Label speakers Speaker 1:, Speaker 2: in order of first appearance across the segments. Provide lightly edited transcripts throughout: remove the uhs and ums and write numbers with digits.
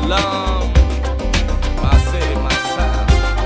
Speaker 1: Long, my city, my town.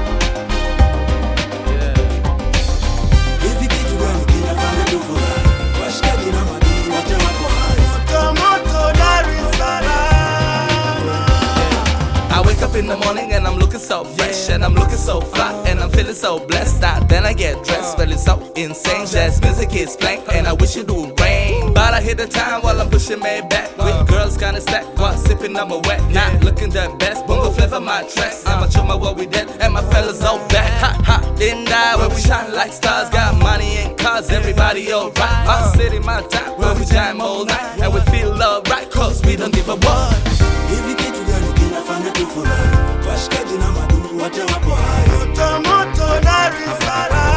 Speaker 1: Yeah.
Speaker 2: Hivi kitu gani kinafanya tufurahi? Washikaji na madugu wote wako hai. Moto moto Dar es Salaam.
Speaker 1: I wake up in the morning and I'm looking so fresh and I'm looking so fly and I'm feeling so blessed. Then I get dressed, feeling so insane. Jazz music is blank and I wish it would rain, but I hit the time while I'm pushing me back with girls kinda stacked while sipping on my wet. Not looking the best, bongo flavor my dress. I'ma show my what we did and my fellas all back. Ha ha, didn't die where we shine like stars. Got money and cars, everybody alright. My city, my town, where we jam all night and we feel love right, cause we don't give a what.
Speaker 2: Hivi kitu gani kinafanya tufurahi? Washikaji na madugu wote wako hai. Moto moto Dar es Salaam.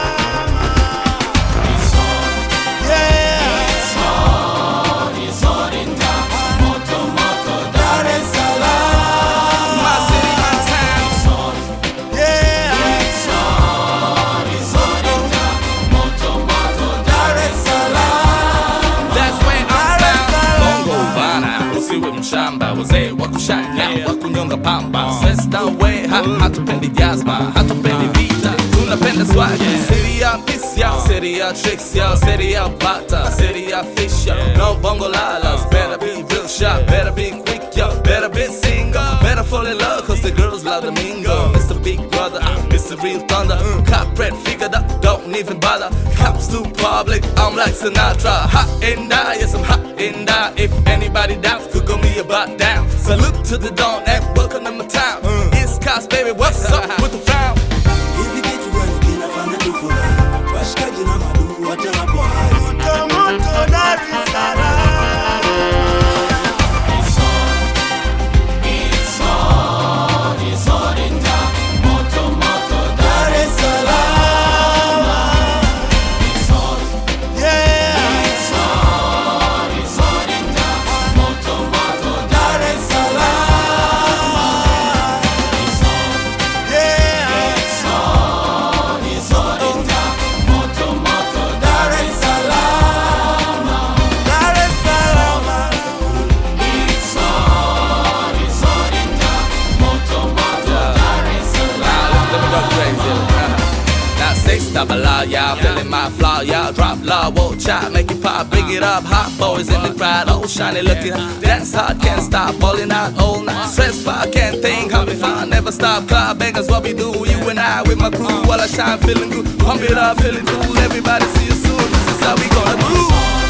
Speaker 1: Mshamba wazee wakushanya wakunyonga pamba, stressed away, hatupendi jazma, hatupendi vita, tunapenda swag. City ya peace ya, city ya tricks ya, city ya bata, city ya fish ya. No bongo lalas, better be real sharp, better be quick ya, better be single, better fall in love cause the girls love the mingle. Mr. Big Brother, Mr. Real Thunder, cop red figured up, don't even bother. Cops too public, I'm like Sinatra, hot and die, yes I'm hot and die. If anybody doubts, could go me about down. Salute to the dawn and welcome to my town. East Coast baby, what's up with the frown?
Speaker 2: Hivi kitu gani kinafanya tufurahi? Washikaji na madugu wote wako hai. Moto moto Dar es Salaam.
Speaker 1: Double R, y'all feeling my flaw, y'all drop law, whoa, chop, make it pop, bring it up, hot boys in the crowd, oh shiny looking, dance hard, can't stop, balling out all night, stressful, can't think, I'll be fine, never stop, club bangers, what we do, you and I with my crew, while I shine, feeling good, pump it up, feeling cool, everybody see you soon, this is how we gonna groove.